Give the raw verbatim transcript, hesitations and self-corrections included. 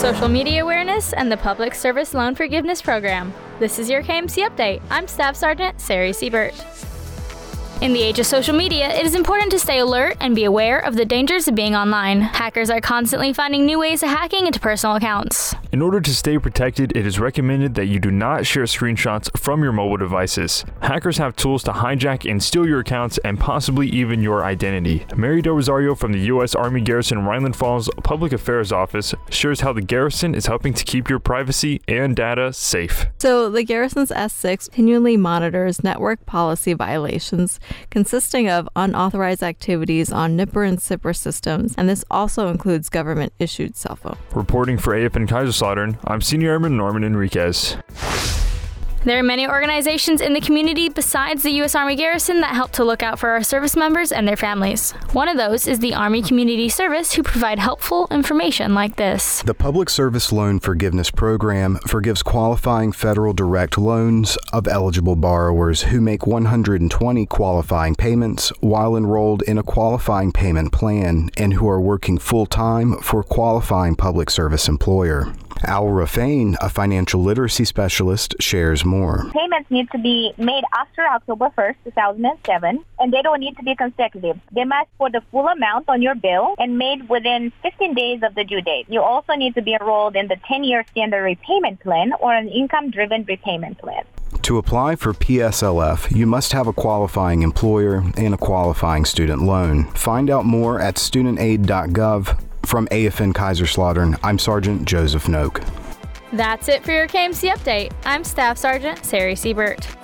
social media awareness, and the Public Service Loan Forgiveness Program. This is your K M C Update. I'm Staff Sergeant Sari Siebert. In the age of social media, it is important to stay alert and be aware of the dangers of being online. Hackers are constantly finding new ways of hacking into personal accounts. In order to stay protected, it is recommended that you do not share screenshots from your mobile devices. Hackers have tools to hijack and steal your accounts and possibly even your identity. Mary Del Rosario from the U S Army Garrison Ryland Falls Public Affairs Office shares how the garrison is helping to keep your privacy and data safe. So the garrison's S six continually monitors network policy violations consisting of unauthorized activities on Nipper and Sipper systems, and this also includes government-issued cell phone. Reporting for A F N Kaiserslautern, I'm Senior Airman Norman Enriquez. There are many organizations in the community besides the U S Army Garrison that help to look out for our service members and their families. One of those is the Army Community Service, who provide helpful information like this. The Public Service Loan Forgiveness Program forgives qualifying federal direct loans of eligible borrowers who make one hundred twenty qualifying payments while enrolled in a qualifying payment plan and who are working full-time for a qualifying public service employer. Al Rafane, a financial literacy specialist, shares more. Payments need to be made after October first, two thousand seven, and they don't need to be consecutive. They must put the full amount on your bill and made within fifteen days of the due date. You also need to be enrolled in the ten-year standard repayment plan or an income-driven repayment plan. To apply for P S L F, you must have a qualifying employer and a qualifying student loan. Find out more at student aid dot gov. From A F N Kaiserslautern, I'm Sergeant Joseph Noak. That's it for your K M C Update. I'm Staff Sergeant Sari Siebert.